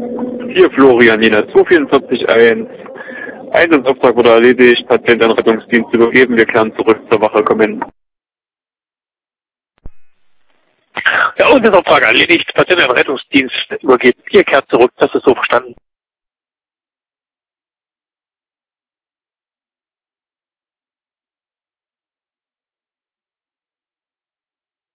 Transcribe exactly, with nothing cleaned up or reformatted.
Hier Florian, Jena zwei vier vier eins. Einsatzauftrag wurde erledigt, Patient an Rettungsdienst übergeben, wir kehren zurück zur Wache kommen. Ja, Einsatzauftrag erledigt, Patient an Rettungsdienst übergeben, ihr kehrt zurück, das ist so verstanden.